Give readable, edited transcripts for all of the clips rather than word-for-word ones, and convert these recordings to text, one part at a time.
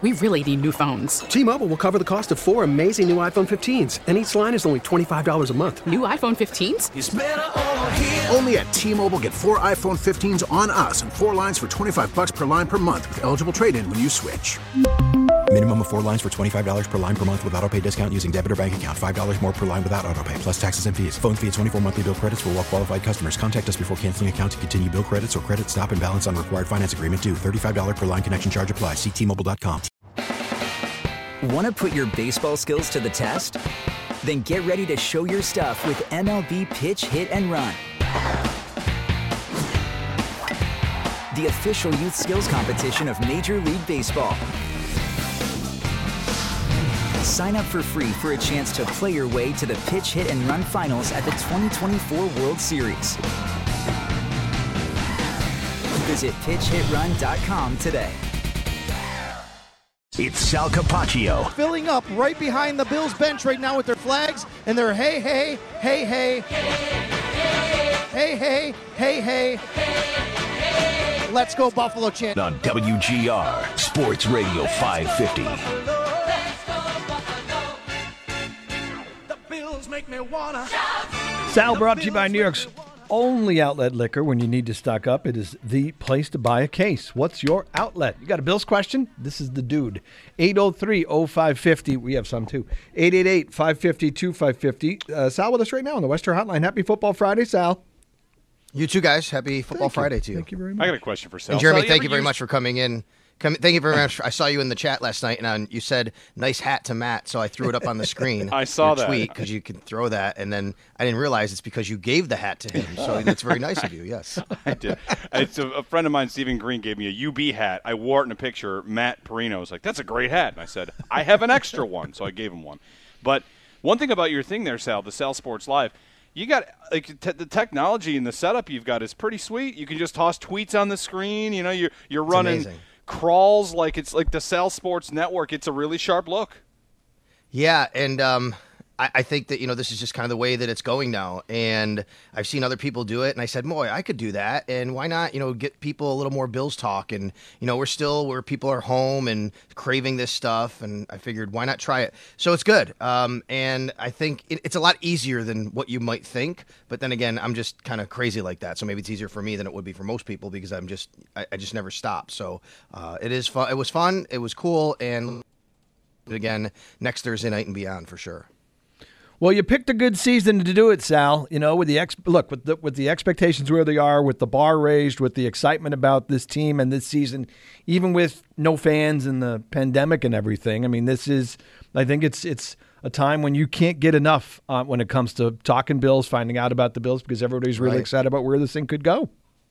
we really need new phones. T-Mobile will cover the cost of 4 amazing new iPhone 15s, and each line is only $25 a month. New iPhone 15s? It's better over here. Only at T-Mobile, get 4 iPhone 15s on us and 4 lines for $25 per line per month with eligible trade-in when you switch. Minimum of 4 lines for $25 per line per month with autopay discount using debit or bank account. $5 more per line without autopay, plus taxes and fees. Phone fee at 24 monthly bill credits for well-qualified customers. Contact us before canceling account to continue bill credits or credit stop and balance on required finance agreement due. $35 per line connection charge applies. See T-Mobile.com. Want to put your baseball skills to the test? Then get ready to show your stuff with MLB Pitch, Hit, and Run. The official youth skills competition of Major League Baseball. Sign up for free for a chance to play your way to the Pitch, Hit, and Run finals at the 2024 World Series. Visit pitchhitrun.com today. It's Sal Capaccio. Filling up right behind the Bills bench right now with their flags and their hey, hey, hey, hey. Hey, hey, hey, hey. Let's go Buffalo chant. On WGR, Sports Radio 550. The Bills make me wanna. Sal brought to you by New York's only outlet liquor. When you need to stock up, it is the place to buy a case. What's your outlet? You got a Bills question? This is the dude. 803-0550. We have some too. 888-550-2550. Sal with us right now on the Western Hotline. Happy Football Friday, Sal. You too, guys. Happy Football Friday to you. Thank you very much. I got a question for Sal. And Jeremy, Sal, thank you very much for coming in. Thank you very much. I saw you in the chat last night, and you said, nice hat to Matt, so I threw it up on the screen. I saw that. Tweet, because you can throw that, and then I didn't realize it's because you gave the hat to him, so that's very nice of you, yes. I did. It's a friend of mine, Stephen Green, gave me a UB hat. I wore it in a picture. Matt Perino was like, that's a great hat. And I said, I have an extra one, so I gave him one. But one thing about your thing there, Sal, the Sal Sports Live, you got the technology and the setup you've got is pretty sweet. You can just toss tweets on the screen. You know, you're running crawls like it's like the Sal Sports Network. It's a really sharp look. Yeah, and I think that, this is just kind of the way that it's going now. And I've seen other people do it, and I said, boy, I could do that. And why not, get people a little more Bills talk? And, we're still where people are home and craving this stuff. And I figured, why not try it? So it's good. And I think it's a lot easier than what you might think. But then again, I'm just kind of crazy like that. So maybe it's easier for me than it would be for most people because I just never stop. So it is fun. It was fun. It was cool. And again, next Thursday night and beyond for sure. Well, you picked a good season to do it, Sal. With the expectations where they are, with the bar raised, with the excitement about this team and this season, even with no fans and the pandemic and everything. I mean, I think it's a time when you can't get enough when it comes to talking Bills, finding out about the Bills, because everybody's really excited about where this thing could go.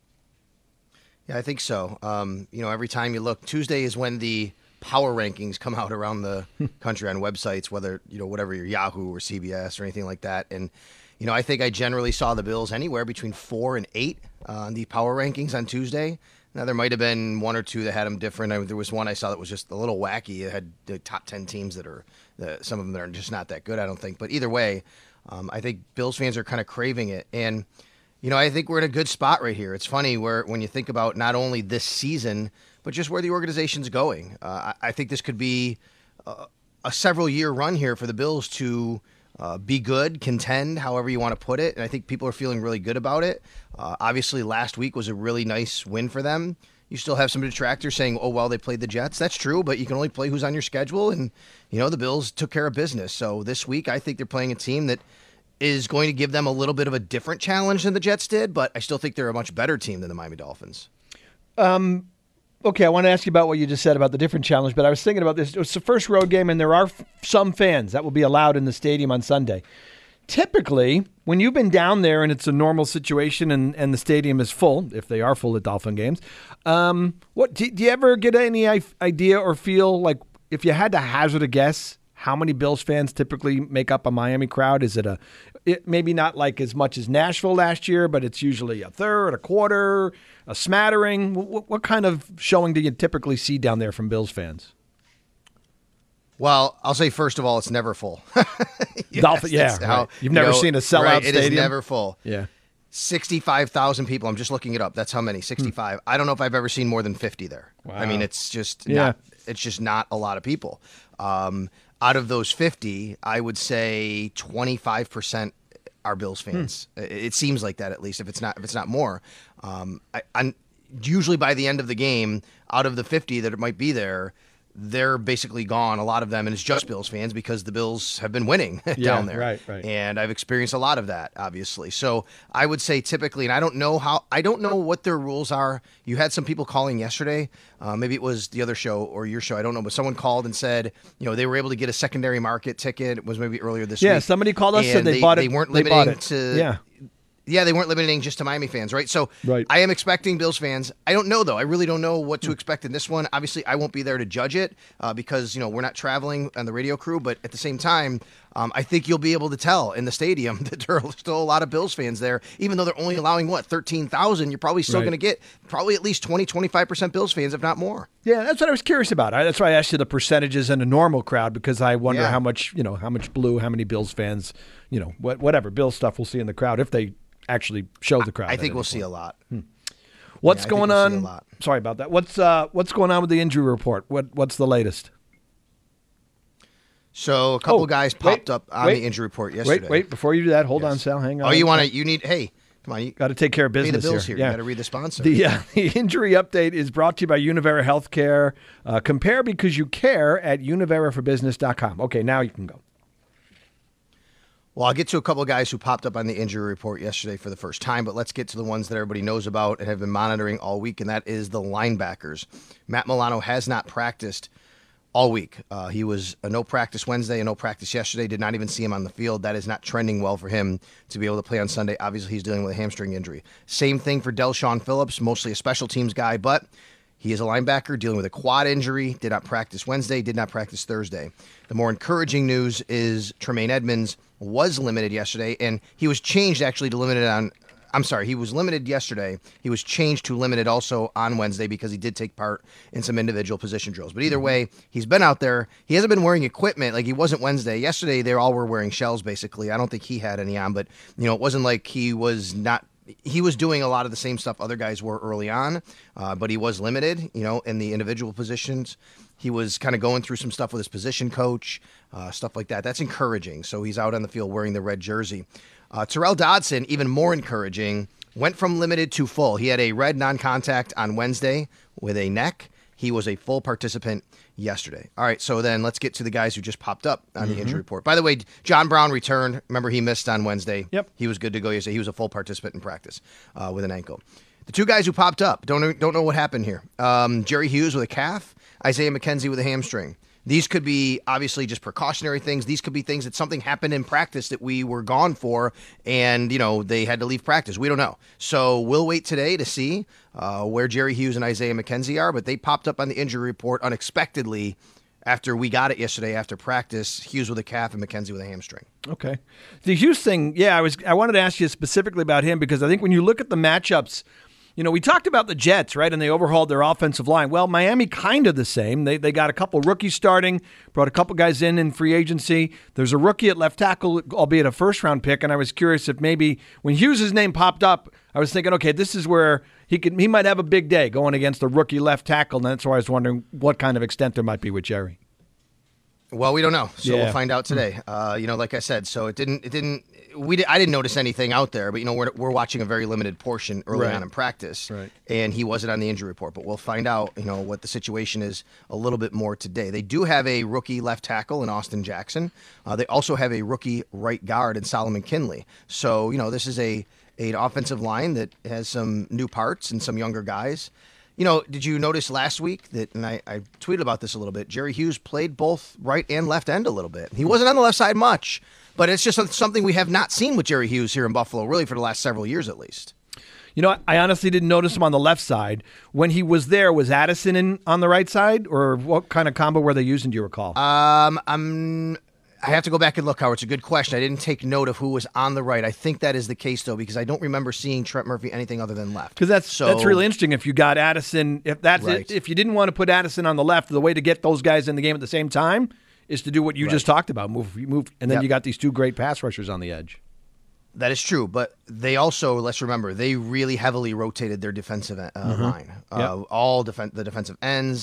Yeah, I think so. Every time you look, Tuesday is when the power rankings come out around the country on websites, whether, whatever your Yahoo or CBS or anything like that. And, I think I generally saw the Bills anywhere between 4 and 8 on the power rankings on Tuesday. Now, there might have been one or two that had them different. There was one I saw that was just a little wacky. It had the top 10 teams some of them that are just not that good, I don't think. But either way, I think Bills fans are kind of craving it. And, I think we're in a good spot right here. It's funny when you think about not only this season, but just where the organization's going. I think this could be a several-year run here for the Bills to be good, contend, however you want to put it. And I think people are feeling really good about it. Obviously, last week was a really nice win for them. You still have some detractors saying, oh, well, they played the Jets. That's true, but you can only play who's on your schedule. And, the Bills took care of business. So this week, I think they're playing a team that is going to give them a little bit of a different challenge than the Jets did, but I still think they're a much better team than the Miami Dolphins. Okay, I want to ask you about what you just said about the different challenge, but I was thinking about this. It's the first road game, and there are some fans that will be allowed in the stadium on Sunday. Typically, when you've been down there and it's a normal situation and the stadium is full, if they are full at Dolphin games, do you ever get any idea or feel like if you had to hazard a guess how many Bills fans typically make up a Miami crowd? Is it maybe not like as much as Nashville last year, but it's usually a third, a quarter, a smattering? What kind of showing do you typically see down there from Bills fans? Well, I'll say first of all, it's never full. You've never seen a sellout stadium? It is never full. Yeah. 65,000 people. I'm just looking it up. That's how many, 65. I don't know if I've ever seen more than 50 there. Wow. I mean, it's just It's just not a lot of people. Out of those 50, I would say 25% are Bills fans. It seems like that, at least, if it's not more. I'm usually by the end of the game, out of the 50 that might be there, they're basically gone, a lot of them, and it's just Bills fans because the Bills have been winning down there. Right. And I've experienced a lot of that, obviously. So I would say typically, and I don't know what their rules are. You had some people calling yesterday. Maybe it was the other show or your show. I don't know, but someone called and said, they were able to get a secondary market ticket. It was maybe earlier this week. Yeah, somebody called us and said they bought it. They weren't limiting it to. Yeah, they weren't limiting just to Miami fans, right? So I am expecting Bills fans. I don't know, though. I really don't know what to expect in this one. Obviously, I won't be there to judge it because, we're not traveling on the radio crew. But at the same time, I think you'll be able to tell in the stadium that there are still a lot of Bills fans there. Even though they're only allowing, 13,000, you're probably still going to get probably at least 25% Bills fans, if not more. Yeah, that's what I was curious about. That's why I asked you the percentages in a normal crowd because I wonder how much blue, how many Bills fans, whatever Bills stuff we'll see in the crowd if they actually show the crowd. I think we'll see a lot. What's going on? Sorry about that. What's going on with the injury report? What's the latest? So a couple guys popped up on the injury report yesterday. Wait, before you do that, hold on, Sal. Hang on. Oh, hey, come on. You got to take care of business the Bills here. Yeah. You got to read the sponsor. The injury update is brought to you by Univera Healthcare. Compare because you care at univeraforbusiness.com. Okay, now you can go. Well, I'll get to a couple of guys who popped up on the injury report yesterday for the first time, but let's get to the ones that everybody knows about and have been monitoring all week, and that is the linebackers. Matt Milano has not practiced all week. He was a no practice Wednesday, a no practice yesterday, did not even see him on the field. That is not trending well for him to be able to play on Sunday. Obviously, he's dealing with a hamstring injury. Same thing for Del'Shawn Phillips, mostly a special teams guy, but he is a linebacker dealing with a quad injury, did not practice Wednesday, did not practice Thursday. The more encouraging news is Tremaine Edmonds was limited yesterday, and he was changed actually to limited on he was limited yesterday. He was changed to limited also on Wednesday because he did take part in some individual position drills. But either way, he's been out there. He hasn't been wearing equipment like he wasn't Wednesday. Yesterday, they all were wearing shells, basically. I don't think he had any on, but it wasn't like he was not. He was doing a lot of the same stuff other guys were early on, but he was limited, in the individual positions. He was kind of going through some stuff with his position coach, stuff like that. That's encouraging. So he's out on the field wearing the red jersey. Terrell Dodson, even more encouraging, went from limited to full. He had a red non-contact on Wednesday with a neck. He was a full participant yesterday. All right, so then let's get to the guys who just popped up on the injury report. By the way, John Brown returned. Remember, he missed on Wednesday. Yep. He was good to go yesterday. He was a full participant in practice with an ankle. The two guys who popped up, don't know what happened here. Jerry Hughes with a calf, Isaiah McKenzie with a hamstring. These could be obviously just precautionary things. These could be things that something happened in practice that we were gone for and, they had to leave practice. We don't know. So we'll wait today to see where Jerry Hughes and Isaiah McKenzie are, but they popped up on the injury report unexpectedly after we got it yesterday after practice. Hughes with a calf and McKenzie with a hamstring. Okay. The Hughes thing, I wanted to ask you specifically about him because I think when you look at the matchups, we talked about the Jets, right, and they overhauled their offensive line. Well, Miami kind of the same. They got a couple rookies starting, brought a couple guys in free agency. There's a rookie at left tackle, albeit a first-round pick, and I was curious if maybe when Hughes' name popped up, I was thinking, okay, this is where he might have a big day going against a rookie left tackle, and that's why I was wondering what kind of extent there might be with Jerry. Well, we don't know, so we'll find out today. Like I said, so I didn't notice anything out there, but we're watching a very limited portion early on in practice, and he wasn't on the injury report. But we'll find out, what the situation is a little bit more today. They do have a rookie left tackle in Austin Jackson. They also have a rookie right guard in Solomon Kinley. So this is an offensive line that has some new parts and some younger guys. Did you notice last week that, and I tweeted about this a little bit, Jerry Hughes played both right and left end a little bit. He wasn't on the left side much, but it's just something we have not seen with Jerry Hughes here in Buffalo, really for the last several years at least. I honestly didn't notice him on the left side. When he was there, was Addison on the right side, or what kind of combo were they using, do you recall? I have to go back and look, Howard. It's a good question. I didn't take note of who was on the right. I think that is the case, though, because I don't remember seeing Trent Murphy anything other than left. Because that's really interesting. If you got Addison, if you didn't want to put Addison on the left, the way to get those guys in the game at the same time is to do what you just talked about, move, and then you got these two great pass rushers on the edge. That is true, but they also, let's remember, they really heavily rotated their defensive line. All the defensive ends,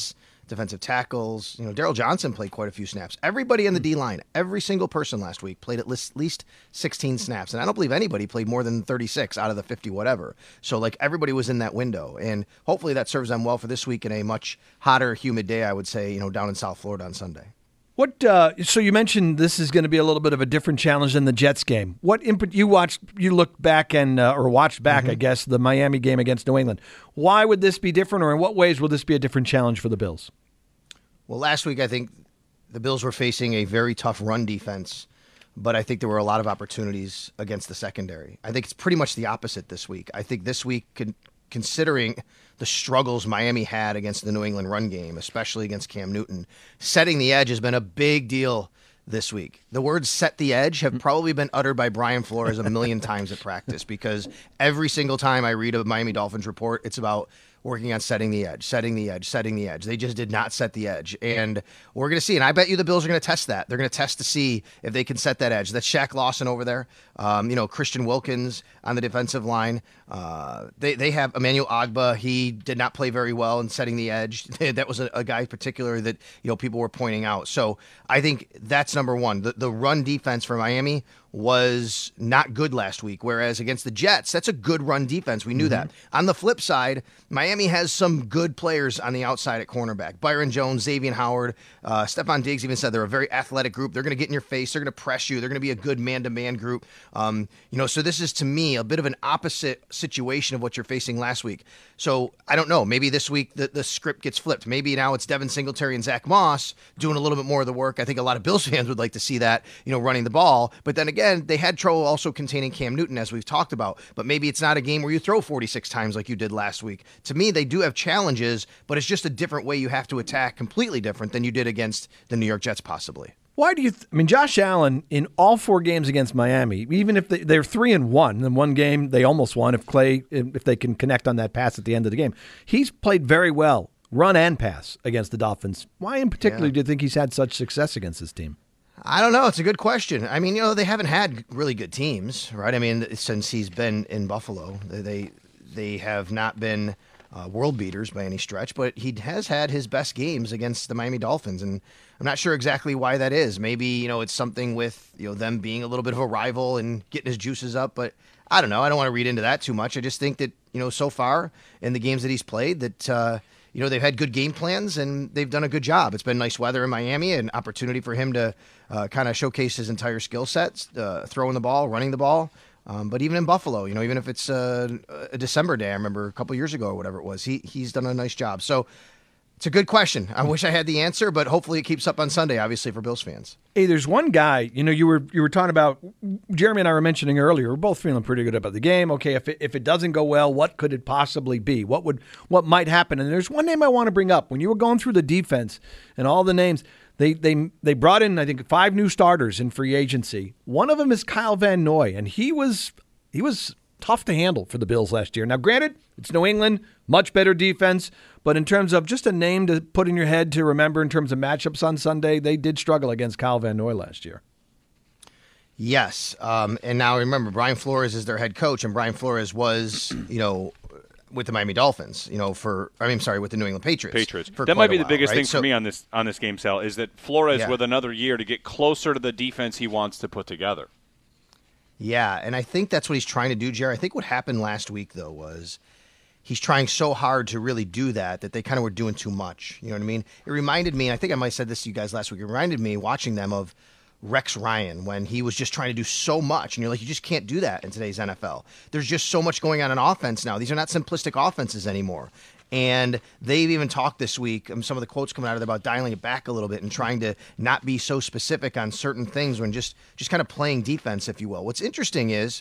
defensive tackles. Daryl Johnson played quite a few snaps. Everybody in the D-line, every single person last week played at least 16 snaps. And I don't believe anybody played more than 36 out of the 50 whatever. So, everybody was in that window. And hopefully that serves them well for this week in a much hotter, humid day, I would say, down in South Florida on Sunday. What? So you mentioned this is going to be a little bit of a different challenge than the Jets game. What input you watched? You looked back or watched back, I guess, the Miami game against New England. Why would this be different, or in what ways will this be a different challenge for the Bills? Well, last week I think the Bills were facing a very tough run defense, but I think there were a lot of opportunities against the secondary. I think it's pretty much the opposite this week. I think this week, considering the struggles Miami had against the New England run game, especially against Cam Newton, setting the edge has been a big deal this week. The words set the edge have probably been uttered by Brian Flores a million times at practice, because every single time I read a Miami Dolphins report, it's about working on setting the edge. They just did not set the edge. And we're going to see. And I bet you the Bills are going to test that. They're going to test to see if they can set that edge. That's Shaq Lawson over there. Christian Wilkins on the defensive line. They have Emmanuel Ogbah. He did not play very well in setting the edge. That was a guy in particular that people were pointing out. So I think that's number one. The run defense for Miami was not good last week, whereas against the Jets, that's a good run defense. We knew that. On the flip side, Miami has some good players on the outside at cornerback. Byron Jones, Xavier Howard, Stephon Diggs even said they're a very athletic group. They're going to get in your face. They're going to press you. They're going to be a good man-to-man group. So this is, to me, a bit of an opposite situation of what you're facing last week. So I don't know. Maybe this week the script gets flipped. Maybe now it's Devin Singletary and Zach Moss doing a little bit more of the work. I think a lot of Bills fans would like to see that, running the ball. But then again, they had trouble also containing Cam Newton, as we've talked about. But maybe it's not a game where you throw 46 times like you did last week. To me, they do have challenges, but it's just a different way you have to attack, completely different than you did against the New York Jets possibly. Why do you Josh Allen in all 4 games against Miami, even if they're 3-1, in one game they almost won if they can connect on that pass at the end of the game. He's played very well, run and pass, against the Dolphins. Why in particular do you think he's had such success against this team? I don't know. It's a good question. I mean, they haven't had really good teams, right? I mean, since he's been in Buffalo, they have not been world beaters by any stretch, but he has had his best games against the Miami Dolphins, and I'm not sure exactly why that is. Maybe, it's something with, them being a little bit of a rival and getting his juices up, but I don't know. I don't want to read into that too much. I just think that, so far in the games that he's played that, they've had good game plans and they've done a good job. It's been nice weather in Miami, an opportunity for him to kind of showcase his entire skill sets, throwing the ball, running the ball. But even in Buffalo, even if it's a December day, I remember a couple years ago or whatever it was, he's done a nice job. So it's a good question. I wish I had the answer, but hopefully it keeps up on Sunday, obviously, for Bills fans. Hey, there's one guy, you were talking about, Jeremy and I were mentioning earlier, we're both feeling pretty good about the game. Okay, if it doesn't go well, what could it possibly be? What might happen? And there's one name I want to bring up. When you were going through the defense and all the names, they brought in, I think, 5 new starters in free agency. One of them is Kyle Van Noy, and he was tough to handle for the Bills last year. Now, granted, it's New England, much better defense, but in terms of just a name to put in your head to remember in terms of matchups on Sunday, they did struggle against Kyle Van Noy last year. Yes, and now remember, Brian Flores is their head coach, and Brian Flores was, with the Miami Dolphins, with the New England Patriots. That might be the biggest thing for me on this game, Sal, is that Flores with another year to get closer to the defense he wants to put together. Yeah, and I think that's what he's trying to do, Jerry. I think what happened last week, though, was he's trying so hard to really do that they kind of were doing too much. You know what I mean? It reminded me, and I think I might have said this to you guys last week, it reminded me watching them of Rex Ryan when he was just trying to do so much. And you're like, you just can't do that in today's NFL. There's just so much going on in offense now. These are not simplistic offenses anymore. And they've even talked this week, some of the quotes coming out of there about dialing it back a little bit and trying to not be so specific on certain things when just kind of playing defense, if you will. What's interesting is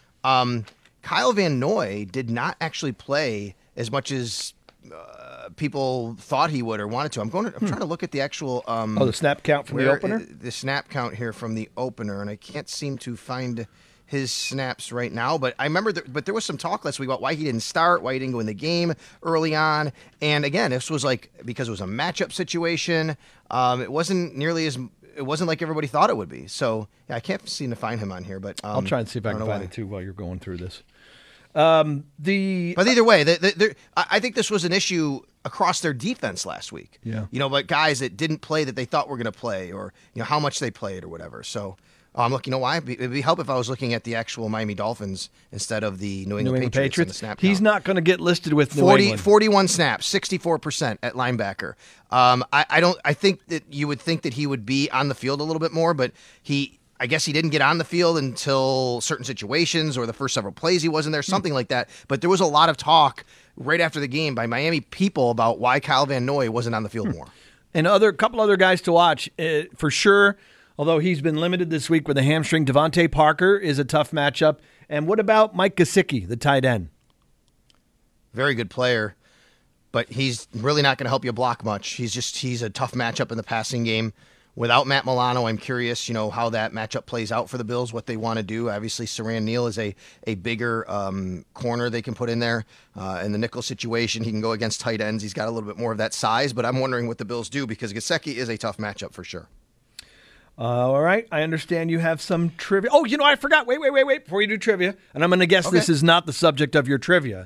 Kyle Van Noy did not actually play as much as people thought he would or wanted to. I'm trying to look at the actual the snap count from the opener? The snap count here from the opener, and I can't seem to find his snaps right now, but I remember but there was some talk last week about why he didn't start, why he didn't go in the game early on. And again, this was because it was a matchup situation. It wasn't like everybody thought it would be. So I can't seem to find him on here, but I'll try and see if I can find it too while you're going through this. But either way, I think this was an issue across their defense last week. Yeah. But guys that didn't play that they thought were going to play, or how much they played or whatever. So I'm looking. Why? It'd be help if I was looking at the actual Miami Dolphins instead of the New England Patriots. On the snap He's count. not going to get listed with New England. 41 snaps, 64% at linebacker. I think that you would think that he would be on the field a little bit more, but I guess he didn't get on the field until certain situations or the first several plays he wasn't there, something like that. But there was a lot of talk right after the game by Miami people about why Kyle Van Noy wasn't on the field more. And a couple other guys to watch for sure. Although he's been limited this week with a hamstring, Devontae Parker is a tough matchup. And what about Mike Gesicki, the tight end? Very good player, but he's really not going to help you block much. He's a tough matchup in the passing game. Without Matt Milano, I'm curious, how that matchup plays out for the Bills, what they want to do. Obviously, Saran Neal is a bigger corner they can put in there. In the nickel situation, he can go against tight ends. He's got a little bit more of that size, but I'm wondering what the Bills do because Gesicki is a tough matchup for sure. All right. I understand you have some trivia. Oh, I forgot. Wait. Before you do trivia, and I'm going to guess this is not the subject of your trivia.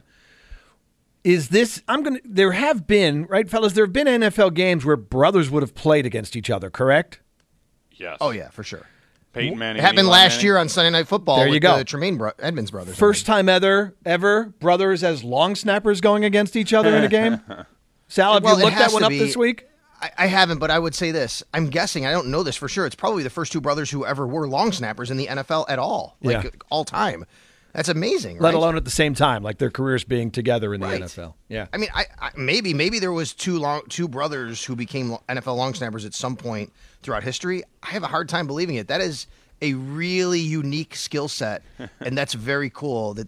There have been, right, fellas, there have been NFL games where brothers would have played against each other, correct? Yes. Oh, yeah, for sure. Peyton Manning. It happened last year on Sunday Night Football there you with go. the Tremaine Edmonds brothers. First time ever brothers as long snappers going against each other in a game? Sal, have you looked that one up this week? I haven't, but I would say this. I'm guessing, I don't know this for sure, it's probably the first two brothers who ever were long snappers in the NFL at all, all time. That's amazing, right? Let alone at the same time, like their careers being together in the NFL. Yeah. I mean, maybe there was two brothers who became NFL long snappers at some point throughout history. I have a hard time believing it. That is a really unique skill set, and that's very cool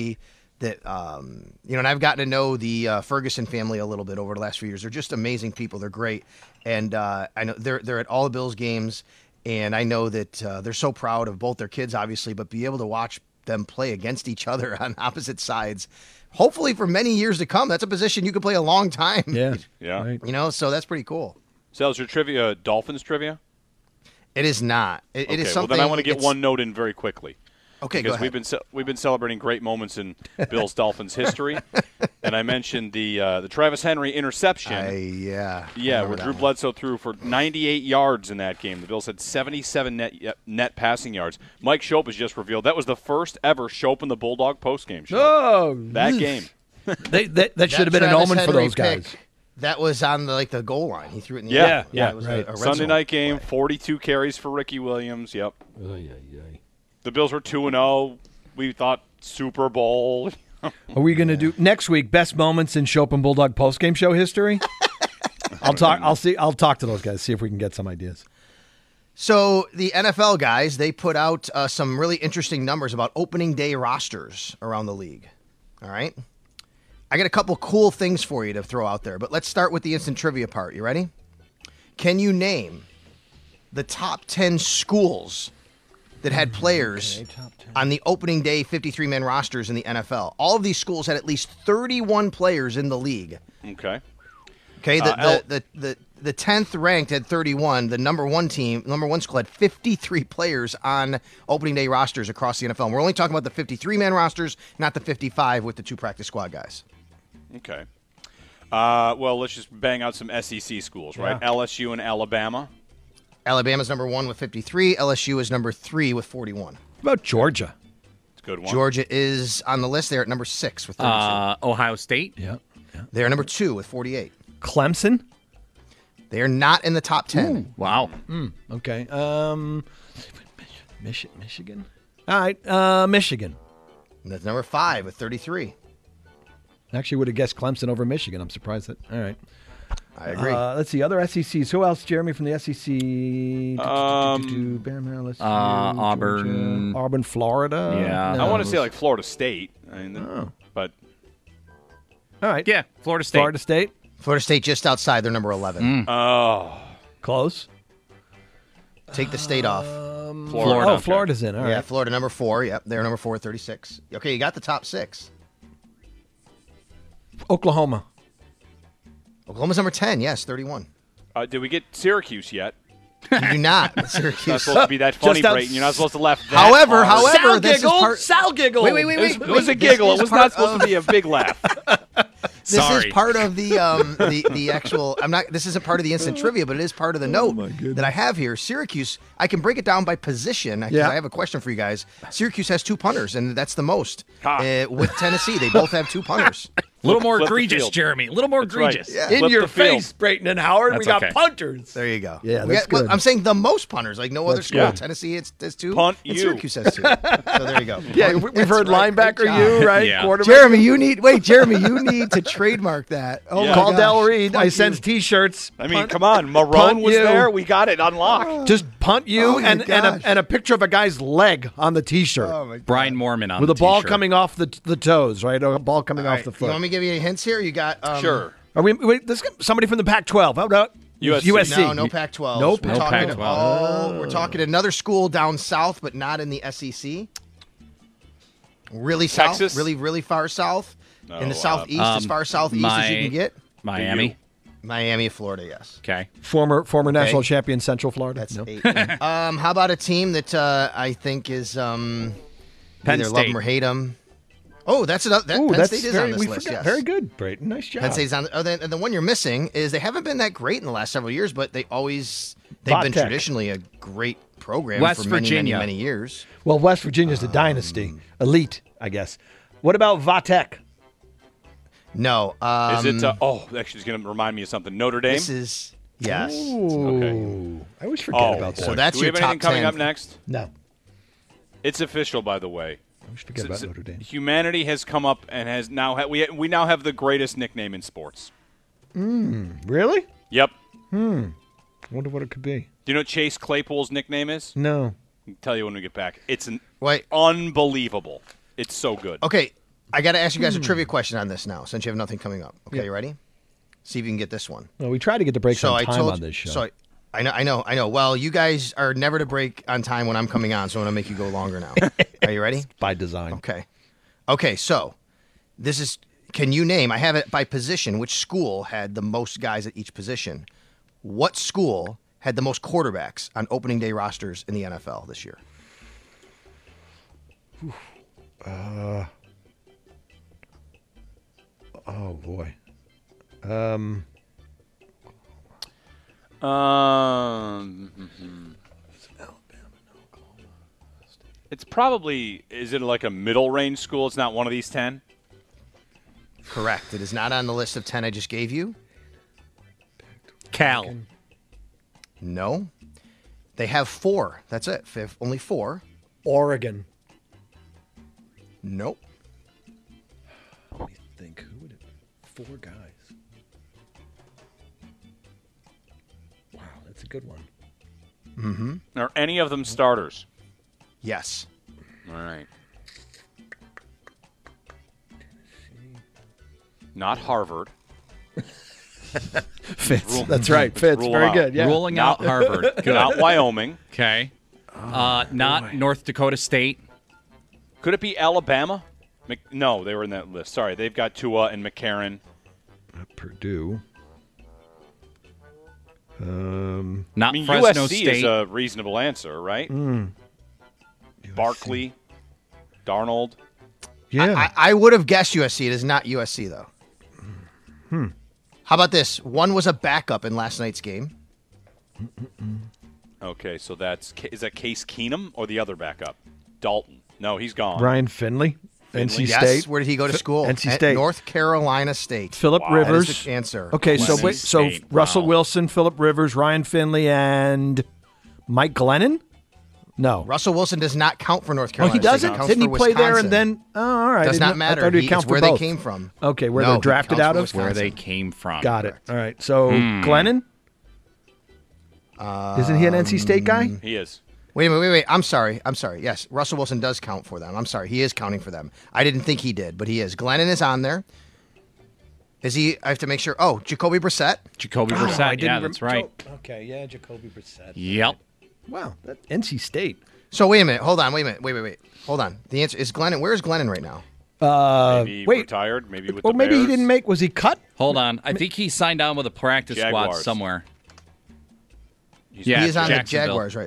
and I've gotten to know the Ferguson family a little bit over the last few years. They're just amazing people. They're great, and I know they're at all the Bills games, and I know that they're so proud of both their kids, obviously, but be able to watch them play against each other on opposite sides, hopefully for many years to come. That's a position you could play a long time. Yeah. Right. So that's pretty cool. So is your trivia Dolphins trivia? It is not. It is something. Well, then I want to get one note in very quickly. Okay, because go ahead. we've been celebrating great moments in Bills Dolphins history, and I mentioned the Travis Henry interception. Where Drew Bledsoe threw for 98 yards in that game. The Bills had 77 net passing yards. Mike Shope has just revealed that was the first ever Shope and the Bulldog postgame show. Oh, that game. that should have been an omen for those guys. That was on the goal line. He threw it in the air. It was a Sunday night game. 42 carries for Ricky Williams. Yep. The Bills were 2-0. We thought Super Bowl. Are we going to do next week best moments in Shope and Bulldog postgame show history? I'll talk to those guys, see if we can get some ideas. So the NFL guys, they put out some really interesting numbers about opening day rosters around the league. All right? I got a couple cool things for you to throw out there, but let's start with the instant trivia part. You ready? Can you name the top 10 schools that had players on the opening day 53-man rosters in the NFL? All of these schools had at least 31 players in the league. Okay. The 10th ranked had 31. The number one school had 53 players on opening day rosters across the NFL. And we're only talking about the 53-man rosters, not the 55 with the two practice squad guys. Okay. Well, let's just bang out some SEC schools, right? Yeah. LSU and Alabama. Alabama's number 1 with 53. LSU is number 3 with 41. What about Georgia? It's a good one. Georgia is on the list. They're at number 6 with 32. Ohio State? Yeah. They're number 2 with 48. Clemson? They are not in the top 10. Ooh, wow. Okay. Michigan? All right. Michigan. And that's number 5 with 33. Actually would have guessed Clemson over Michigan. I'm surprised that. All right. I agree. Let's see. Other SECs. Who else, Jeremy, from the SEC? Auburn. Auburn, Florida. Yeah. I want to say like Florida State. But. All right. Yeah, Florida State. Florida State just outside. They're number 11. Oh. Close. Take the state off. Florida. Oh, Florida's in. All right. Yeah, Florida number 4. Yep, they're number 4 at 36. Okay, you got the top 6. Oklahoma. Oklahoma's number 10. Yes, 31. Did we get Syracuse yet? You do not. It's not Syracuse. supposed to be that funny, Brayton. You're not supposed to laugh that However, hard. this is part. Sal giggled. Wait. It was a giggle. It was not supposed to be a big laugh. This is part of the actual. I'm not. This isn't part of the instant trivia, but it is part of the note that I have here. Syracuse. I can break it down by position. Because I have a question for you guys. Syracuse has 2 punters, and that's the most. With Tennessee, they both have 2 punters. A little more egregious, Jeremy. A little more egregious. Right. In your face, Brayton and Howard. We got punters. There you go. Yeah, that's good. I'm saying the most punters, like no other school. Tennessee, there's 2. Punt and you. Syracuse has 2. So there you go. Yeah, we've heard linebacker you, right? Yeah. Quarterback. Jeremy, you need to trademark that. Oh, my Call gosh. Del Reed. Punt I sense you. T-shirts. I mean, come on. Marone was you. there. We got it unlocked. Just punt you Oh, my gosh. and a picture of a guy's leg on the T-shirt. Oh, my God. Brian Moorman on with the a ball t-shirt. coming off the toes, right? A ball coming All off right, the you foot. want me to give you any hints here? You got Sure. Are we? Wait, this somebody from the Pac-12. How about USC. No Pac-12. No We're talking, Pac-12. we're talking another school down south, but not in the SEC. Really south, Texas? really far south. No, in the southeast, as far southeast as you can get. Miami. Miami, Florida, yes. Okay. former national champion Central Florida? That's No. 8. How about a team that I think is either love State. them or hate them? Oh, that's another. Ooh, Penn that's State is very, on this we list. forgot. Yes. Very good, Brayton. Nice job. Penn State's on. Oh, then, and the one you're missing is they haven't been that great in the last several years, but they've been Vatech. traditionally a great program West for many, Virginia. many years. Well, West Virginia's a dynasty, elite, I guess. What about Vatech? No. Is it? Actually, it's going to remind me of something. Notre Dame. This is yes. Ooh, I always forget about that. So that's Do we your have anything top coming 10. up next? No, It's official, by the way. I always forget about Notre Dame. Humanity has come up and has now we now have the greatest nickname in sports. Really? Yep. Wonder what it could be. Do you know what Chase Claypool's nickname is? No. I'll tell you when we get back. It's Wait. unbelievable. It's so good. Okay, I got to ask you guys a trivia question on this now, since you have nothing coming up. Okay, you ready? See if you can get this one. Well, we try to get the breaks So on I time told on this show. So I know. Well, you guys are never to break on time when I'm coming on, so I'm gonna make you go longer now. Are you ready? By design. Okay. So this is. Can you name? I have it by position. Which school had the most guys at each position? What school had the most quarterbacks on opening day rosters in the NFL this year? Oh boy. It's probably. Is it like a middle range school? It's not one of these 10. Correct. It is not on the list of 10 I just gave you. Cal. No. They have 4. That's it. Only 4. Oregon. Nope. Let me think. Who would it? 4 guys. Wow, that's a good one. Mm-hmm. Are any of them starters? Yes. All right. Not Harvard. Fitz. That's right. Fitz. Rule Very out. good. Yeah. Ruling out Harvard. Good. Not Wyoming. Okay. Not North Dakota State. Could it be Alabama? No, they were in that list. Sorry, they've got Tua and McCarron. Purdue. Not I mean, Fresno USC State. is a reasonable answer, right? Barkley, Darnold. Yeah. I would have guessed USC. It is not USC, though. How about this? One was a backup in last night's game. Okay, so is that Case Keenum or the other backup? Dalton. No, he's gone. Ryan Finley. NC Yes. State. Where did he go to school? NC At State. North Carolina State. Philip That Rivers. is the answer. Okay, so NC wait, so State. Russell Wow. Wilson, Philip Rivers, Ryan Finley, and Mike Glennon? No. Russell Wilson does not count for North Oh, Carolina. he doesn't? counts Didn't he for play there Wisconsin. and then? Oh, all right. Does Didn't- not matter. I thought he'd It's count for where both. they came from. Okay, where No, they're he drafted counts out for of? Wisconsin. Where they came from. Got it. All right. So Glennon? Isn't he an NC State guy? He is. Wait. I'm sorry. Yes, Russell Wilson does count for them. I'm sorry. He is counting for them. I didn't think he did, but he is. Glennon is on there. Is he? I have to make sure. Oh, Jacoby Brissett. Jacoby I Brissett. didn't Yeah, that's right. Okay, yeah, Jacoby Brissett. Yep. Wow, that NC State. So wait a minute. Hold on. Wait. Hold on. The answer is Glennon. Where is Glennon right now? Maybe wait. retired. Maybe with Or the maybe he Bears. didn't make. Was he cut? Hold on. I think he signed on with a practice squad Jaguars. somewhere. He is on Jacksonville. the Jaguars, right?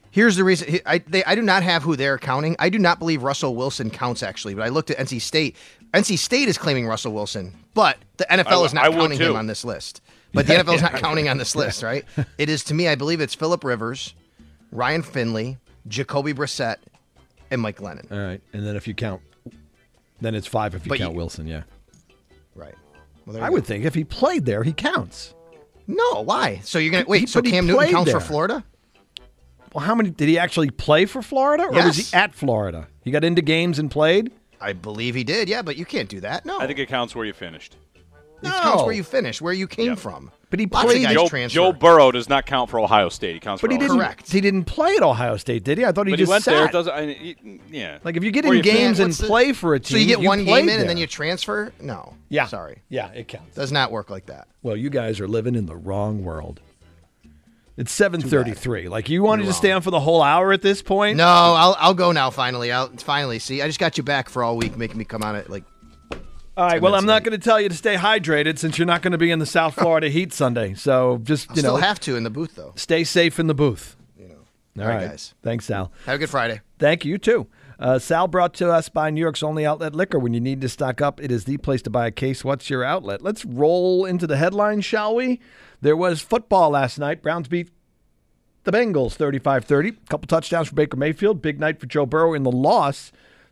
Here's the reason. I do not have who they're counting. I do not believe Russell Wilson counts, actually. But I looked at NC State. NC State is claiming Russell Wilson, but the NFL is not counting him on this list. But the NFL is not counting on this list, right? It is, to me, I believe it's Phillip Rivers, Ryan Finley, Jacoby Brissett, and Mike Glennon. All right. And then if you count, then it's 5 if you count Wilson, yeah. Right. Well, I would think if he played there, he counts. No, why? So you're going to wait, so Cam Newton counts for Florida? Well, how many did he actually play for Florida, or was he at Florida? He got into games and played? I believe he did, yeah, but you can't do that. No. I think it counts where you finished. It counts where you finished, where you came from. But he played. Joe Burrow does not count for Ohio State. He counts for Ohio State. Correct. He didn't play at Ohio State, did he? I thought he just went sat. there. Yeah. Like if you get in games and play for a team, so you get one game in there. and then you transfer? No. Yeah. Sorry. Yeah, it counts. Does not work like that. Well, you guys are living in the wrong world. It's 7:33. Like you wanted to stay on for the whole hour at this point? No, I'll go now. Finally, see. I just got you back for all week, making me come on at like. All right. Well, I'm not going to tell you to stay hydrated since you're not going to be in the South Florida heat Sunday. So just I'll still have to in the booth though. Stay safe in the booth. All right, guys. Thanks, Sal. Have a good Friday. Thank you too. Sal brought to us by New York's only outlet liquor. When you need to stock up, it is the place to buy a case. What's your outlet? Let's roll into the headlines, shall we? There was football last night. Browns beat the Bengals 35-30. A couple touchdowns for Baker Mayfield. Big night for Joe Burrow in the loss.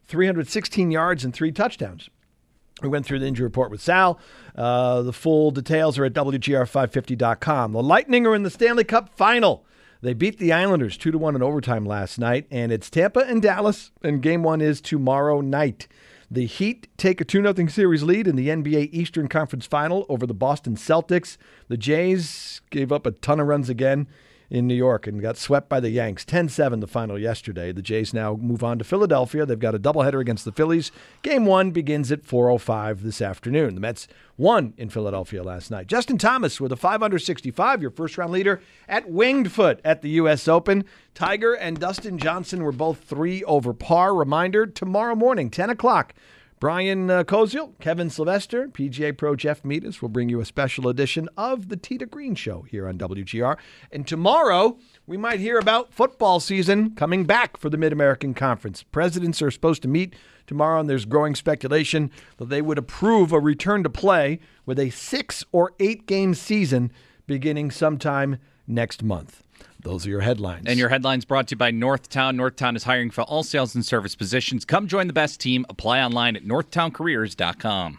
316 yards and 3 touchdowns. We went through the injury report with Sal. The full details are at WGR550.com. The Lightning are in the Stanley Cup final. They beat the Islanders 2-1 in overtime last night, and it's Tampa and Dallas, and Game 1 is tomorrow night. The Heat take a 2-0 series lead in the NBA Eastern Conference Final over the Boston Celtics. The Jays gave up a ton of runs again in New York and got swept by the Yanks. 10-7 the final yesterday. The Jays now move on to Philadelphia. They've got a doubleheader against the Phillies. Game 1 begins at 4:05 this afternoon. The Mets won in Philadelphia last night. Justin Thomas with a 5-under-65, your first-round leader at Winged Foot at the U.S. Open. Tiger and Dustin Johnson were both 3 over par. Reminder, tomorrow morning, 10 o'clock, Brian Koziel, Kevin Sylvester, PGA Pro Jeff Meadas will bring you a special edition of the Tee to Green Show here on WGR. And tomorrow, we might hear about football season coming back for the Mid-American Conference. Presidents are supposed to meet tomorrow, and there's growing speculation that they would approve a return to play with a 6 or 8 game season beginning sometime next month. Those are your headlines. And your headlines brought to you by Northtown. Northtown is hiring for all sales and service positions. Come join the best team. Apply online at northtowncareers.com.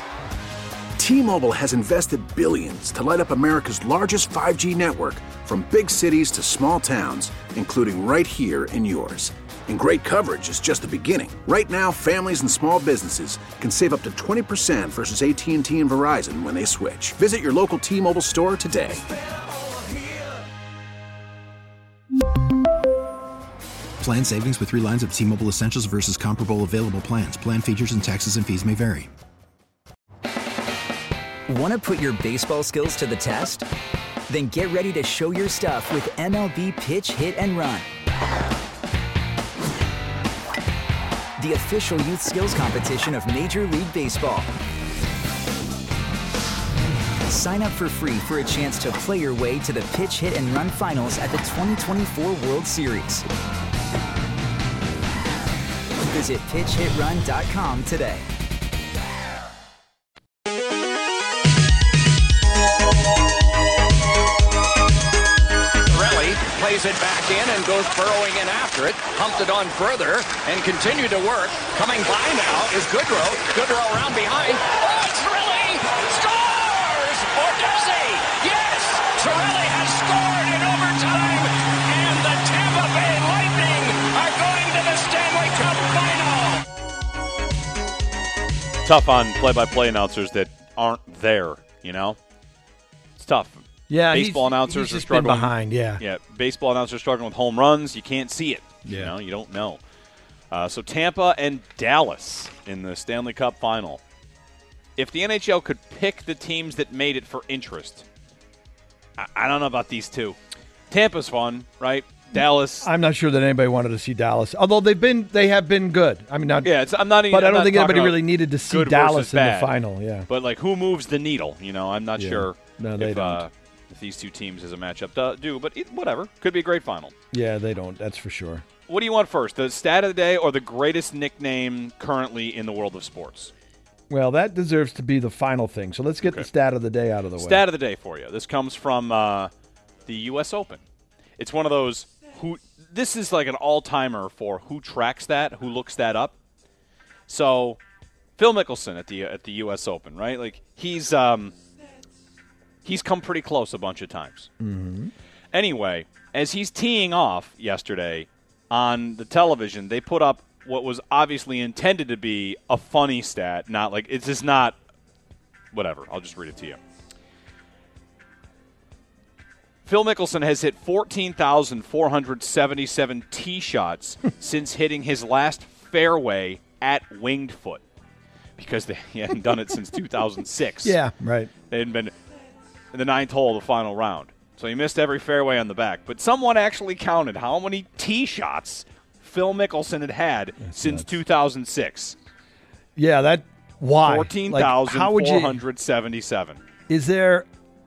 T-Mobile has invested billions to light up America's largest 5G network, from big cities to small towns, including right here in yours. And great coverage is just the beginning. Right now, families and small businesses can save up to 20% versus AT&T and Verizon when they switch. Visit your local T-Mobile store today. Plan savings with 3 lines of T-Mobile Essentials versus comparable available plans. Plan features and taxes and fees may vary. Want to put your baseball skills to the test? Then get ready to show your stuff with MLB Pitch, Hit, and Run. The official youth skills competition of Major League Baseball. Sign up for free for a chance to play your way to the Pitch, Hit, and Run finals at the 2024 World Series. Visit pitchhitrun.com today. Pirelli plays it back in and goes burrowing in after it. Humped it on further and continued to work. Coming by now is Goodrow. Goodrow around behind. Oh, Pirelli scores! Or does he? Yes! Pirelli has scored in overtime, and the Tampa Bay Lightning are going to the Stanley Cup final. Tough on play-by-play announcers that aren't there, you know? It's tough. Yeah, baseball announcers he's are just struggling. been behind, yeah. Yeah, baseball announcers are struggling with home runs. You can't see it. Yeah. You know, you don't know. So Tampa and Dallas in the Stanley Cup final. If the NHL could pick the teams that made it for interest, I don't know about these two. Tampa's fun, right? Dallas. I'm not sure that anybody wanted to see Dallas, although they have been good. I mean, not. Yeah, I'm not. But I'm I don't not think talking anybody really needed to see good Dallas versus in the bad. final. Yeah. But like, who moves the needle? You know, I'm not sure. No, they don't. if these two teams as a matchup do, but whatever. Could be a great final. Yeah, they don't. That's for sure. What do you want first, the stat of the day or the greatest nickname currently in the world of sports? Well, that deserves to be the final thing. So let's get the stat of the day out of the way. Stat of the day for you. This comes from the U.S. Open. It's one of those this is like an all-timer for who tracks that, who looks that up. So Phil Mickelson at the U.S. Open, right? Like he's come pretty close a bunch of times. Mm-hmm. Anyway, as he's teeing off yesterday on the television, they put up what was obviously intended to be a funny stat, not like it's just not whatever. I'll just read it to you. Phil Mickelson has hit 14,477 tee shots since hitting his last fairway at Winged Foot, because he hadn't done it since 2006. Yeah, right. They hadn't been in the ninth hole of the final round. So he missed every fairway on the back. But someone actually counted how many tee shots Phil Mickelson had since 2006. Yeah, why? 14,477. Is there...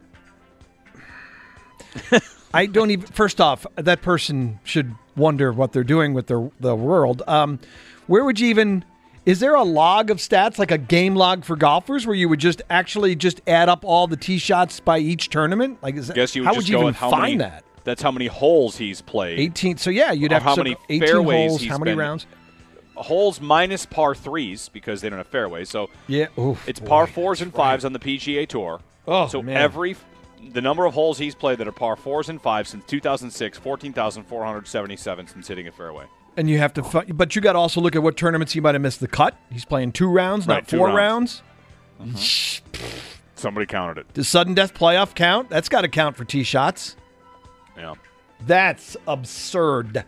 I don't even... First off, that person should wonder what they're doing with the world. Where would you even... Is there a log of stats, like a game log for golfers, where you would just add up all the tee shots by each tournament? Like, how would you even find that? That's how many holes he's played. 18. So yeah, you'd have how many 18 fairways holes. He's how many rounds? Holes minus par threes because they don't have fairways. So yeah, it's par fours and fives on the PGA Tour. Oh, so man. The number of holes he's played that are par fours and fives since 2006, 14,477 since hitting a fairway. And you have to, but you got to also look at what tournaments he might have missed the cut. He's playing 2 rounds, not 4 rounds. Mm-hmm. Somebody counted it. Does sudden death playoff count? That's got to count for tee shots. Yeah. That's absurd.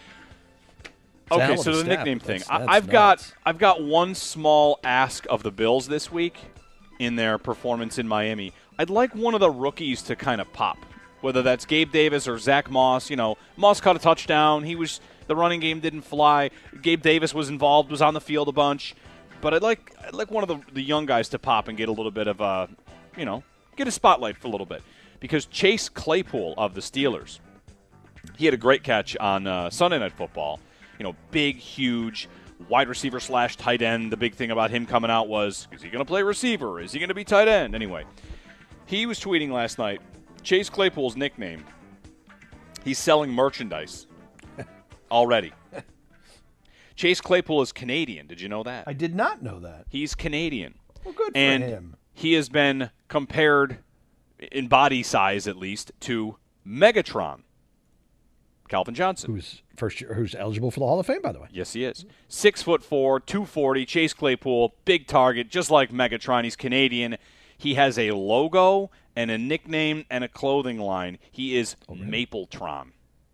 Okay, so the nickname thing. I've got one small ask of the Bills this week in their performance in Miami. I'd like one of the rookies to kind of pop, whether that's Gabe Davis or Zach Moss. You know, Moss caught a touchdown. The running game didn't fly. Gabe Davis was involved, was on the field a bunch. But I'd like one of the young guys to pop and get a little bit of get a spotlight for a little bit. Because Chase Claypool of the Steelers, he had a great catch on Sunday Night Football. You know, big, huge wide receiver / tight end. The big thing about him coming out was, is he going to play receiver? Is he going to be tight end? Anyway, he was tweeting last night, Chase Claypool's nickname, he's selling merchandise already. Chase Claypool is Canadian. Did you know that? I did not know that. He's Canadian. Well, good for him. He has been compared, in body size at least, to Megatron. Calvin Johnson. Who's eligible for the Hall of Fame, by the way. Yes, he is. 6'4", 240, Chase Claypool, big target, just like Megatron. He's Canadian. He has a logo and a nickname and a clothing line. He is Mapletron.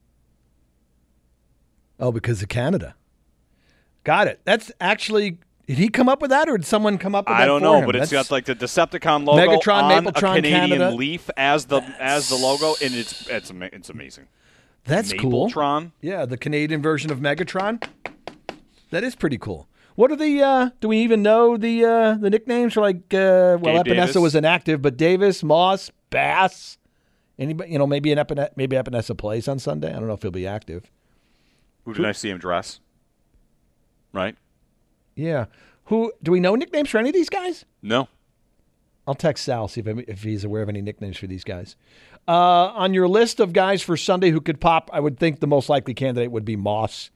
Oh, because of Canada. Got it. That's actually... Did he come up with that, or did someone come up with that? I don't know, but it's got like the Decepticon logo Megatron, on Mapletron, a Canadian Canada. leaf as the logo, and it's amazing. That's cool. Mapletron. Yeah, the Canadian version of Megatron. That is pretty cool. What are the? Do we even know the nicknames for like? Epinesa Davis was inactive, but Davis, Moss, Bass. Anybody? Maybe Epinesa plays on Sunday. I don't know if he'll be active. Who did I see him dress? Right. Yeah. Who do we know nicknames for any of these guys? No. I'll text Sal, see if he's aware of any nicknames for these guys. On your list of guys for Sunday who could pop, I would think the most likely candidate would be Moss.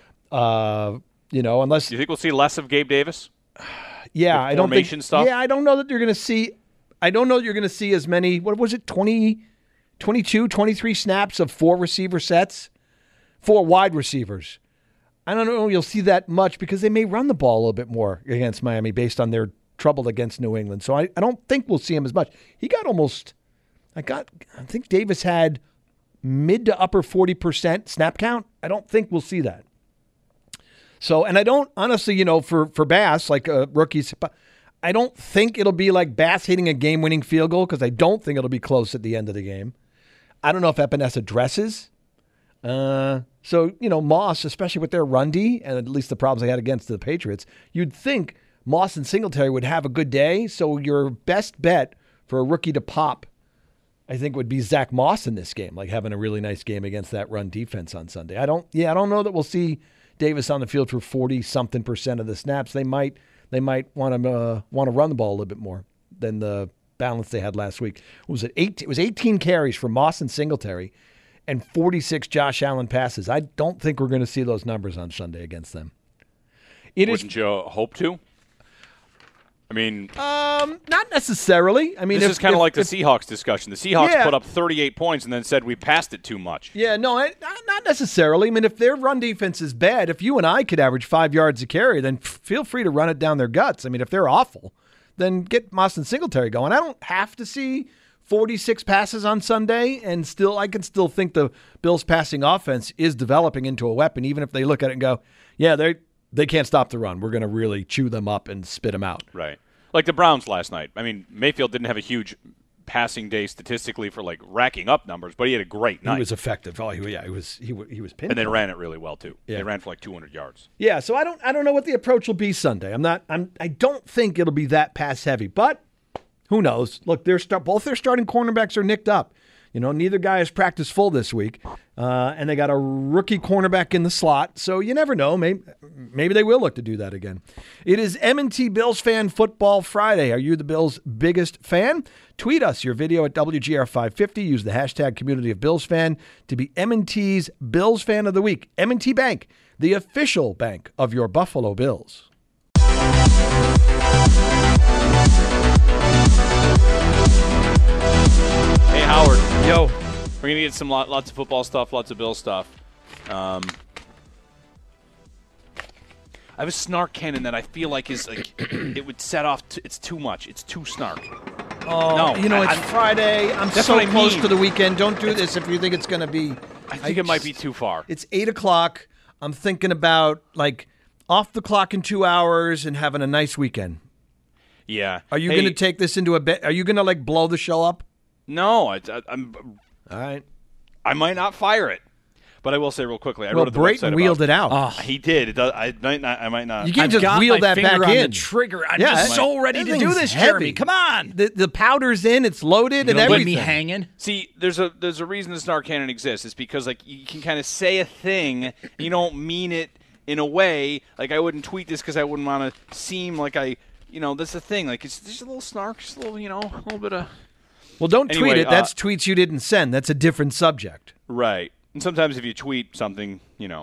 Unless you think we'll see less of Gabe Davis? Yeah, I don't think. Stuff? Yeah, I don't know that you're going to see. I don't know that you're going to see as many. What was it? 20, 22, 23 snaps of 4 receiver sets, 4 wide receivers. I don't know you'll see that much because they may run the ball a little bit more against Miami based on their trouble against New England. So I don't think we'll see him as much. He got almost, I think Davis had mid to upper 40% snap count. I don't think we'll see that. So, and I don't, honestly, for Bass, like rookies, I don't think it'll be like Bass hitting a game-winning field goal because I don't think it'll be close at the end of the game. I don't know if Epinesa dresses. So, Moss, especially with their run D, and at least the problems they had against the Patriots, you'd think Moss and Singletary would have a good day. So your best bet for a rookie to pop I think would be Zach Moss in this game, like having a really nice game against that run defense on Sunday. I don't know that we'll see Davis on the field for 40-something% of the snaps. They might want to run the ball a little bit more than the balance they had last week. It was 18 carries from Moss and Singletary and 46 Josh Allen passes. I don't think we're going to see those numbers on Sunday against them. Wouldn't you hope to? I mean, not necessarily. I mean, this is kind of like the Seahawks discussion. The Seahawks put up 38 points and then said we passed it too much. Yeah, no, not necessarily. I mean, if their run defense is bad, if you and I could average 5 yards a carry, then feel free to run it down their guts. I mean, if they're awful, then get Moss and Singletary going. I don't have to see 46 passes on Sunday, and I can still think the Bills' passing offense is developing into a weapon, even if they look at it and go, yeah, they can't stop the run. We're going to really chew them up and spit them out. Right. Like the Browns last night. I mean, Mayfield didn't have a huge passing day statistically for like racking up numbers, but he had a great night. He was effective. Oh, he was pinpoint. And they ran it really well too. Yeah. They ran for like 200 yards. Yeah, so I don't know what the approach will be Sunday. I don't think it'll be that pass heavy, but who knows? Look, both their starting cornerbacks are nicked up. You know, neither guy has practiced full this week, and they got a rookie cornerback in the slot, so you never know. Maybe they will look to do that again. It is M&T Bills Fan Football Friday. Are you the Bills' biggest fan? Tweet us your video at WGR550. Use the hashtag Community of Bills Fan to be M&T's Bills Fan of the Week. M&T Bank, the official bank of your Buffalo Bills. Hey, Howard. Yo. We're going to get lots of football stuff, lots of Bill stuff. I have a snark cannon that I feel like is like it would set off. It's too much. It's too snark. Oh, no, it's Friday. I'm so close to the weekend. Don't do this if you think it's going to be. I think it might be too far. It's 8 o'clock. I'm thinking about like off the clock in 2 hours and having a nice weekend. Yeah. Are you going to take this into a bet? Are you going to like blow the show up? No, I'm. All right. I might not fire it, but I will say real quickly. I wrote at the Brayton website wheeled it out. He did. It does, I might not. You can't just wheel that back on in. The trigger. I'm just so ready to do this, heavy. Jeremy. Come on. The powder's in. It's loaded and everything. Leave me hanging. See, there's a reason the snark cannon exists. It's because like you can kind of say a thing, you don't mean it in a way. Like I wouldn't tweet this because I wouldn't want to seem like I. You know, that's the thing. Like, it's just a little snark, just a little, a little bit of. Well, don't tweet it. That's tweets you didn't send. That's a different subject. Right. And sometimes if you tweet something,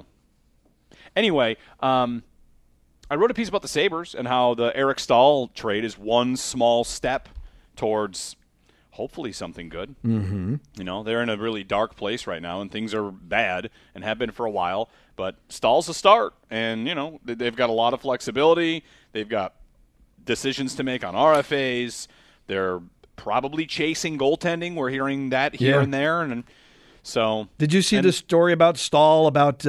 Anyway, I wrote a piece about the Sabres and how the Eric Stahl trade is one small step towards hopefully something good. Mm-hmm. They're in a really dark place right now, and things are bad and have been for a while. But Stahl's a start, and, they've got a lot of flexibility. They've got decisions to make on RFAs. They're probably chasing goaltending. We're hearing that here and there, and so. Did you see the story about Stahl about?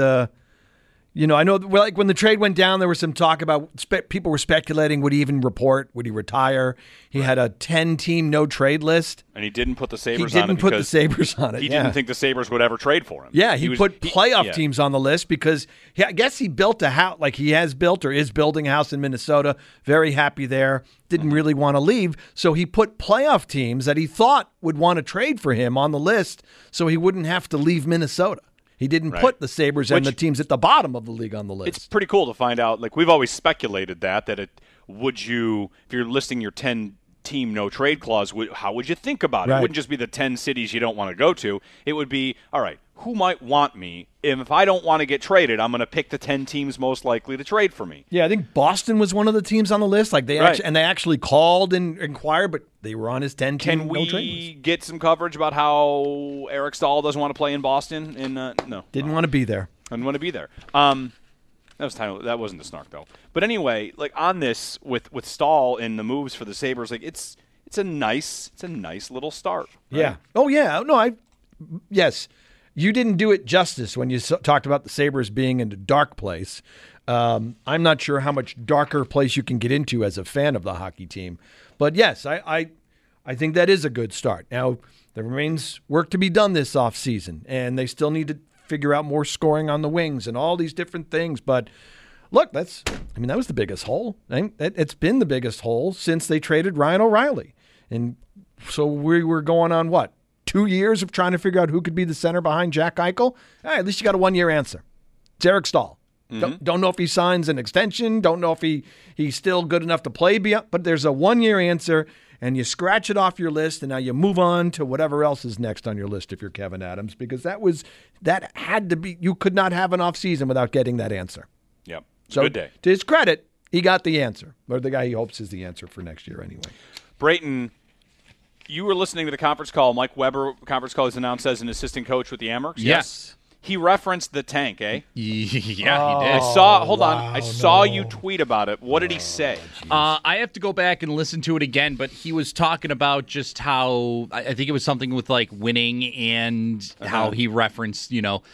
I know like when the trade went down, there was some talk about people were speculating would he even report, would he retire? He had a 10-team no trade list, and he didn't put the Sabres on it. He didn't put the Sabres on it. He didn't think the Sabres would ever trade for him. Yeah, he put playoff teams on the list because I guess he built a house, like he has built or is building a house in Minnesota. Very happy there. Didn't really want to leave, so he put playoff teams that he thought would want to trade for him on the list, so he wouldn't have to leave Minnesota. He didn't put the Sabres and the teams at the bottom of the league on the list. It's pretty cool to find out. Like we've always speculated that if you're listing your 10-team no trade clause, how would you think about it? It wouldn't just be the 10 cities you don't want to go to. It would be, all right, who might want me? If I don't want to get traded, I'm going to pick the 10 teams most likely to trade for me. Yeah, I think Boston was one of the teams on the list. Like they actually called and inquired, but they were on his 10-team no trade list. Can we get some coverage about how Eric Stahl doesn't want to play in Boston? No, didn't want to be there. Didn't want to be there. That wasn't the snark though. But anyway, like on this with Stahl and the moves for the Sabres, like it's a nice little start. Right? Yeah. Oh yeah. No, yes. You didn't do it justice when you talked about the Sabres being in a dark place. I'm not sure how much darker place you can get into as a fan of the hockey team. But, yes, I think that is a good start. Now, there remains work to be done this offseason, and they still need to figure out more scoring on the wings and all these different things. But, look, that was the biggest hole. It's been the biggest hole since they traded Ryan O'Reilly. And so we were going on, 2 2 years of trying to figure out who could be the center behind Jack Eichel? All right, at least you got a 1-year answer. It's Eric Stahl. Don't know if he signs an extension. Don't know if he's still good enough to play beyond. But there's a 1-year answer, and you scratch it off your list, and now you move on to whatever else is next on your list if you're Kevin Adams, because that had to be. You could not have an off season without getting that answer. Yep. So good day. To his credit, he got the answer, or the guy he hopes is the answer for next year anyway. Brayton, you were listening to the conference call. Mike Weber, conference call, is announced as an assistant coach with the Amherst. Yes. He referenced the tank, eh? Yeah, he did. I saw you tweet about it. What did he say? I have to go back and listen to it again, but he was talking about just how, I think it was something with like winning and how he referenced,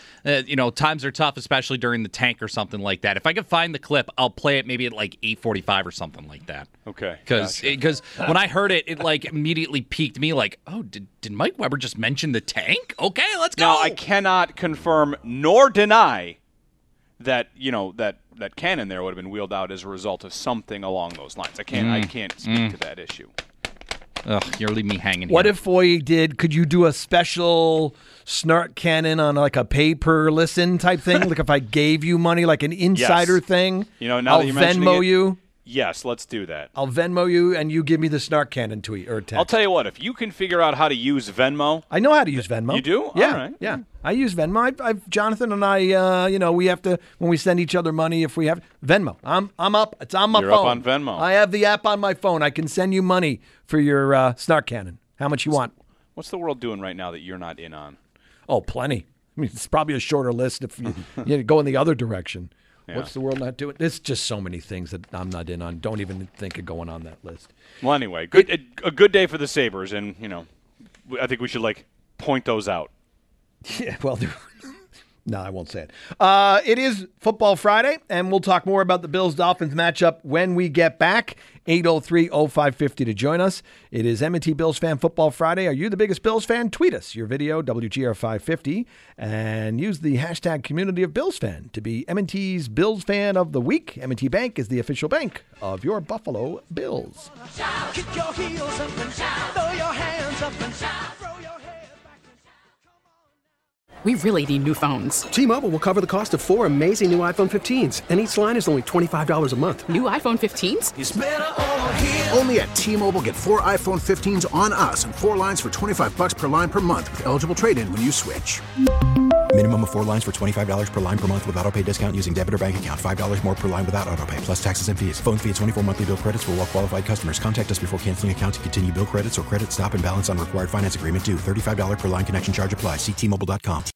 times are tough, especially during the tank or something like that. If I could find the clip, I'll play it maybe at like 8:45 or something like that. Okay. Because when I heard it, it like immediately piqued me like, oh, did Mike Weber just mention the tank? Okay, let's go. Now, I cannot confirm nor deny that that cannon there would have been wheeled out as a result of something along those lines. I can't speak to that issue. Ugh, you're leaving me hanging here. What if Foye could you do a special snark cannon on like a pay-per-listen type thing? Like if I gave you money, like an insider thing? Now I'll that you're mentioning Venmo it, you? Yes, let's do that. I'll Venmo you, and you give me the snark cannon tweet or text. I'll tell you what, if you can figure out how to use Venmo. I know how to use Venmo. You do? Yeah. All right. Yeah. I use Venmo. Jonathan and I, we have to, when we send each other money, if we have Venmo. I'm up. It's on my You're phone. up on Venmo. I have the app on my phone. I can send you money for your snark cannon. How much you want? What's the world doing right now that you're not in on? Oh, plenty. I mean, it's probably a shorter list if you go in the other direction. Yeah. What's the world not doing? There's just so many things that I'm not in on. Don't even think of going on that list. Well, anyway, a good day for the Sabres, and I think we should point those out. Yeah, well, no, I won't say it. It is Football Friday, and we'll talk more about the Bills-Dolphins matchup when we get back. 803-0550 to join us. It is M&T Bills Fan Football Friday. Are you the biggest Bills fan? Tweet us your video, WGR550, and use the hashtag Community of Bills Fan to be M&T's Bills Fan of the Week. M&T Bank is the official bank of your Buffalo Bills. Kick your heels up and throw your hands up and throw your head back and We really need new phones. T-Mobile will cover the cost of 4 amazing new iPhone 15s, and each line is only $25 a month. New iPhone 15s? It's better over here. Only at T-Mobile, get 4 iPhone 15s on us and 4 lines for $25 per line per month with eligible trade-in when you switch. Minimum of 4 lines for $25 per line per month with autopay discount using debit or bank account. $5 more per line without autopay, plus taxes and fees. Phone fee at 24 monthly bill credits for well-qualified customers. Contact us before canceling account to continue bill credits or credit stop and balance on required finance agreement due. $35 per line connection charge applies. See T-Mobile.com.